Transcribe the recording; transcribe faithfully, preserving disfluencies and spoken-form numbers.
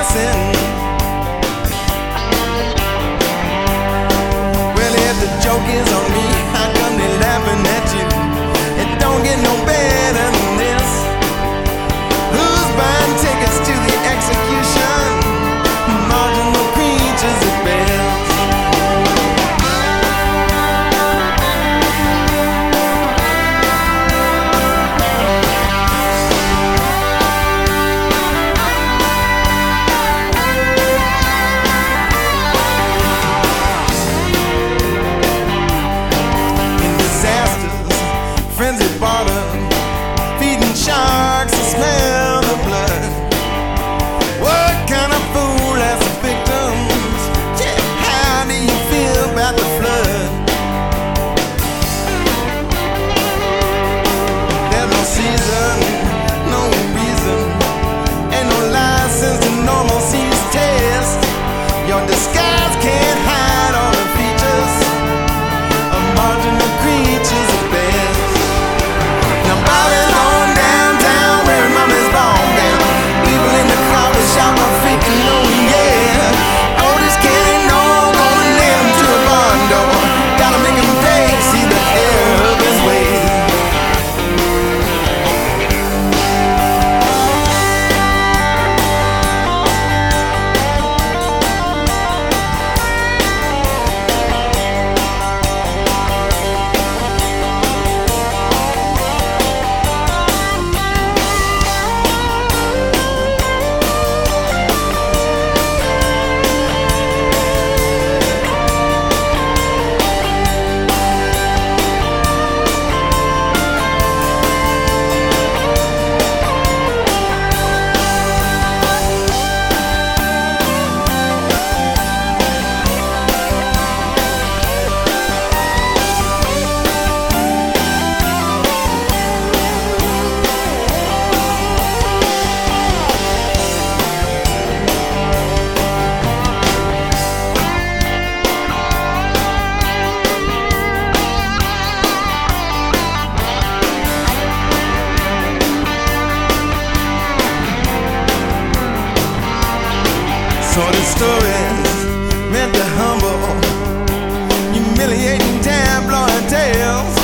passing. Well, if the joke is on me, how come they laughing at you? It don't get no better than this. Who's buying tickets to the execution? Marginal creatures at best. Frenzied water, feeding sharks to smell the blood. What kind of fool has the victims? Yeah, how do you feel about the flood? There's no season, no reason, ain't no license to normalcy's test. Your disguise can't hide all the features of marginal creatures at best. Babylon downtown, where mommy's born down. People in the coffee shop are freaking, oh yeah. Oh, this can't no, gonna nail him to a barn door. Gotta make him pay, see the error of his way. Sort of stories meant to humble, humiliating tabloid tales.